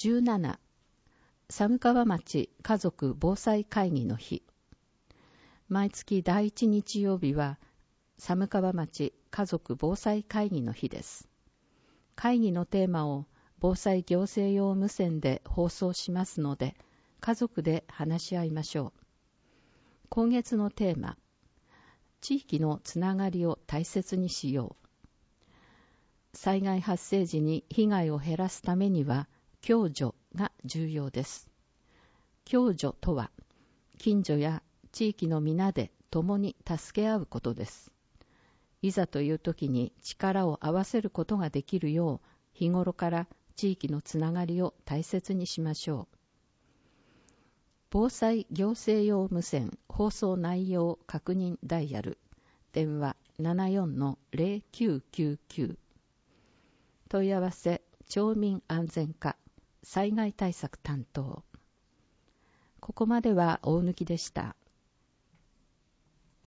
17、寒川町家族防災会議の日。毎月第1日曜日は、寒川町家族防災会議の日です。会議のテーマを防災行政用無線で放送しますので、家族で話し合いましょう。今月のテーマ、地域のつながりを大切にしよう。災害発生時に被害を減らすためには、共助が重要です。共助とは、近所や地域の皆で共に助け合うことです。いざという時に力を合わせることができるよう、日頃から地域のつながりを大切にしましょう。防災行政用無線放送内容確認ダイヤル、電話 74-0999。問い合わせ、町民安全課、災害対策担当。ここまでは大貫でした。